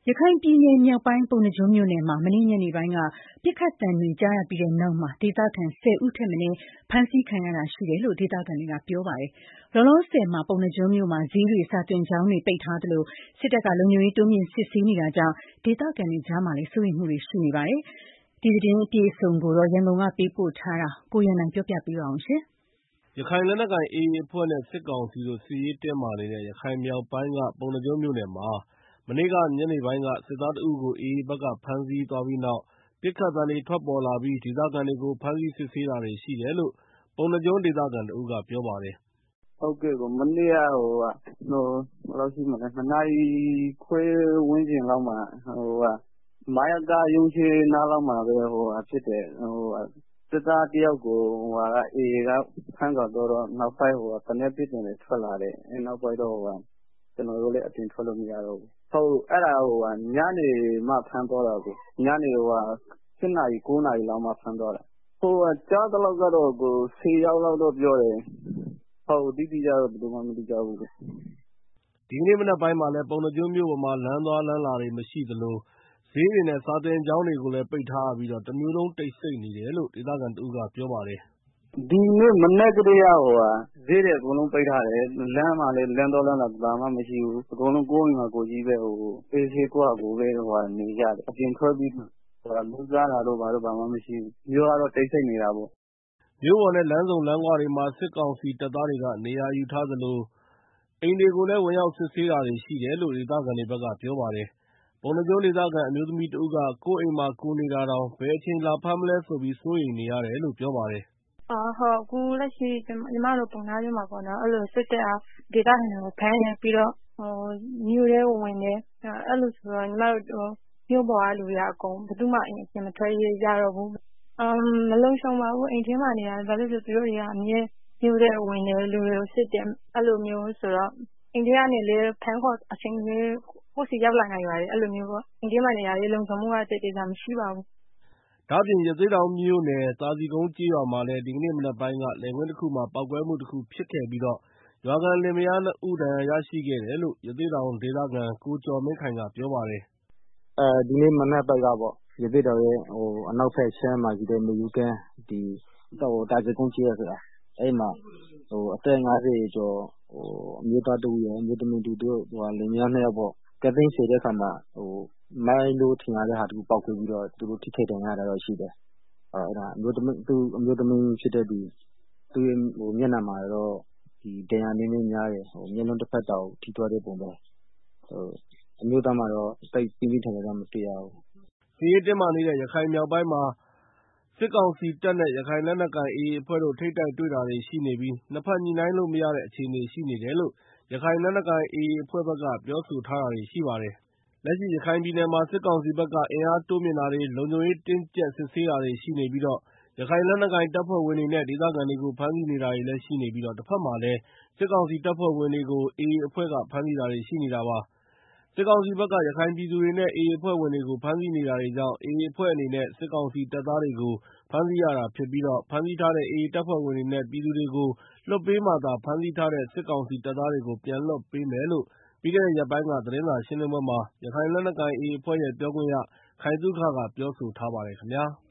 ရခိုင်ပြည်နယ်မြောက်ပိုင်း ပုဏ္ဏားကျွန်းမြို့နယ်မှာ မနေ့ညနေပိုင်းက ပစ်ခတ်သံတွေကြားရပြီးနောက်မှာ ဒေသခံ 10 ဦးထက်မနည်း ဖမ်းဆီးခံရတာရှိတယ်လို့ ဒေသခံတွေကပြောပါတယ်။ လောလောဆယ်မှာ ပုဏ္ဏားကျွန်းမြို့မှာ ဈေးတွေ စာသင်ကျောင်းတွေ ပိတ်ထားသလို စစ်တပ်က လုံခြုံရေးတိုးမြှင့်စစ်ဆေးနေတာကြောင့် ဒေသခံတွေကြားမှာလည်း စိုးရိမ်မှုတွေရှိနေပါတယ်။ ဒီသတင်းအပြည့်အစုံကို ရန်ကုန်ကပေးပို့ထားတာကို ကိုရန်နိုင်က ပြောပြပေးပါမယ်။ရခိုင်လက်နက်ကိုင် AA အဖွဲ့နဲ့ စစ်ကောင်စီတို့ စစ်ရေးတင်းမာနေတဲ့ ရခိုင်မြောက်ပိုင်းက ပုဏ္ဏားကျွန်းမြို့နယ်မှာ မနေ့ညနေပိုင်းက စစ်သားတဦးကို AA ဘက်က ဖမ်းဆီးသွားပြီးနောက် ပစ်ခတ်သံတွေ ထွက်ပေါ်လာပြီး ဒေသခံတွေကို ဖမ်းဆီးစစ်ဆေးတာတွေရှိတယ်လို့ ပုဏ္ဏားကျွန်းဒေသခံတဦးကပြောပါတယ်။ “မနေ့က 2 နာရီခွဲဝန်းကျင်လောက်မှာ မယကရုံးရှေ့နားမှာဖြစ်တယ်။ စစ်သားတယောက်ကို AA က ဖမ်းခေါ်သွားတော့ နောက်ပိုင်း သေနတ်ပစ်သံတွေ ထွက်လာတယ်။ နောက်ပိုင်းတော့ ကျနော်တို့လည်း အပြင်ထွက်လို့မရတော့ဘူး။ အဲဒါ ညနေမှ ဖမ်းသွားတာ။ ညနေ 8 နာရီ 9 နာရီလောက်မှ ဖမ်းသွားတာ။ ကြားသလောက်ကတော့ 10 ယောက်လောက်တော့ ပြောတယ်။ အတိအကျတော့ ဘယ်သူမှ မသိကြဘူး။ ” ဒီကနေ့မနက်ပိုင်းမှာလည်း ပုဏ္ဏားကျွန်းမြို့ပေါ်မှာ လမ်းသွားလမ်းလာတွေမရှိသလို ဈေးတွေနဲ့ စာသင်ကျောင်းတွေကိုလည်း ပိတ်ထားရပြီး တမြို့လုံး တိတ်ဆိတ်နေတယ်လို့ ဒေသခံတဦးကပြောပါတယ်။ “ဒီနေ့မနက်ကတည်းက ဈေးတွေအကုန်လုံးပိတ်ထားတယ်။ လမ်းမှာလည်း လမ်းသွားလမ်းလာ ဘာမှမရှိဘူး။ အကုန်လုံး ကိုယ့်အိမ်မှာ ကိုယ်ပဲ အေးဆေး ကိုယ့်ဟာကိုယ်နေကြတယ်။ အပြင်ထွက်ပြီး လုပ်စားတာတို့ ဘာမှမရှိဘူး။ မြို့ကတော့ တိတ်ဆိတ်နေတာပေါ့။ ” မြို့ပေါ်နဲ့ လမ်းဆုံလမ်းခွတွေမှာ စစ်ကောင်စီတပ်သားတွေက နေရာယူထားသလို အိမ်တွေကိုလည်း ဝင်ရောက်စစ်ဆေးတာတွေရှိတယ်လို့ ဒေသခံတွေဘက်ကပြောပါတယ်။ ပုဏ္ဏားကျွန်းဒေသခံ အမျိုးသမီးတဦးက ကိုယ့်အိမ်မှာ ကိုယ်နေတာတောင် ဘယ်အချိန်လာဖမ်းမလဲဆိုပြီး စိုးရိမ်နေရတယ်လို့ ပြောပါတယ်။ “အခုလက်ရှိ ကျမတို့ ပုဏ္ဏားကျွန်းမှာ စစ်တပ်က ဒေသခံတွေကို ဖမ်းတယ်။ ပြီးတော့ မြို့ထဲကို ဝင်တယ်။ အဲလိုဆိုတော့ မြို့ပေါ်က လူတွေက ဘယ်သူမှ အိမ်ပြင်မထွက်ရဲကြတော့ဘူး။ မလုံခြုံပါဘူး အိမ်ထဲမှာနေတာ။ ဘာလို့လဲဆိုတော့ သူတို့တွေက အမြဲမြို့ထဲကို ဝင်တယ်။ လူတွေကို စစ်တယ်။ အဲလိုမျိုးဆိုတော့ အိမ်ထဲကနေလည်း ဖမ်းခေါ်အချိန်မရွေး ကိုယ့်ဆီရောက်လာနိုင်ပါတယ်။ အိမ်ထဲမှာနေတာ လုံခြုံမှုက သိပ်သေချာမရှိပါဘူး။ ” ဒါ့အပြင် ရသေ့တောင်မြို့နယ် သာစည်ကုန်းကျေးရွာမှာလည်း ဒီကနေ့မနက်ပိုင်းက လယ်ကွင်းတခုမှာ ပေါက်ကွဲမှုတခုဖြစ်ခဲ့ပြီး ရွာခံလင်မယား နှစ်ဦး ဒဏ်ရာရရှိခဲ့တယ်လို့ ရသေ့တောင်ဒေသခံ ကိုကျော်မင်းခိုင်ကပြောပါတယ်။ “ဒီနေ့မနက်ပိုင်းက ရသေ့တောင်ရဲ့ အနောက်ဖက်အခြမ်းမှာရှိတဲ့ မေယုကမ်း သာစည်ကုန်းကျေးရွာဆိုတာ အဲဒီမှာ အသက် 50 ကျော် အမျိုးသားတဦးရယ် အမျိုးသမီးတဦး သူတို့လင်မယား နှစ်ယောက်ပေါ့။ ကားသိမ်းဆည်တဲ့အခါမှာ မိုင်းလို့ထင်ရတဲ့ဟာတခု ပေါက်ကွဲပြီးတော့ သူတို့ ထိခိုက်ဒဏ်ရာရတာတော့ရှိတယ်။ အမျိုးသမီးဖြစ်တဲ့ သူ့ရဲ့ မျက်နှာမှာတော့ ဒဏ်ရာနည်းနည်းများတယ်။ မျက်လုံးတဘက်တောင် ထိသွားတဲ့ပုံပဲ။ အမျိုးသားမှာတော့ သိပ်ပြင်းပြင်းထန်ထန်တော့ မတွေ့ရဘူး။ ” စစ်ရေးတင်းမာနေတဲ့ ရခိုင်မြောက်ပိုင်းမှာ စစ်ကောင်စီတပ်နဲ့ ရခိုင်လက်နက်ကိုင် AA အဖွဲ့တို့ ထိပ်တိုက်တွေ့တာတွေရှိနေပြီး နှစ်ဘက်ညှိနှိုင်းလို့မရတဲ့ အခြေအနေရှိနေတယ်လို့ ရခိုင်လက်နက်ကိုင် AA အဖွဲ့ဘက်က ပြောဆိုထားတာတွေရှိပါတယ်။ လက်ရှိ ရခိုင်ပြည်နယ်မှာ စစ်ကောင်စီဘက်က အင်အားတိုးမြှင့်တာတွေ လုံခြုံရေးတင်းကြပ် စစ်ဆေးတာတွေရှိနေပြီး ရခိုင်လက်နက်ကိုင်တပ်ဖွဲ့ဝင်တွေနဲ့ ဒေသခံတွေကို ဖမ်းဆီးနေတာတွေလည်းရှိနေပြီး တဘက်မှာလည်း စစ်ကောင်စီတပ်ဖွဲ့ဝင်တွေကို AA အဖွဲ့က ဖမ်းဆီးတာတွေရှိနေတာပါ။ စစ်ကောင်စီဘက်က ရခိုင်ပြည်သူတွေနဲ့ AA အဖွဲ့ဝင်တွေကို ဖမ်းဆီးနေတာတွေကြောင့် AA အဖွဲ့အနေနဲ့ စစ်ကောင်စီတပ်သားတွေကို ဖမ်းဆီးရတာဖြစ်ပြီး ဖမ်းဆီးထားတဲ့ AA တပ်ဖွဲ့ဝင်တွေနဲ့ ပြည်သူတွေကို လွှတ်ပေးမှသာ ဖမ်းဆီးထားတဲ့ စစ်ကောင်စီတပ်သားတွေကို ပြန်လွှတ်ပေးမယ်လို့ ပြီးခဲ့တဲ့ရက်ပိုင်းက သတင်းစာရှင်းလင်းပွဲမှာ ရခိုင်လက်နက်ကိုင် AA အဖွဲ့ရဲ့ ပြောခွင့်ရ ခိုင်သုခက ပြောဆိုထားပါတယ်ခင်ဗျာ။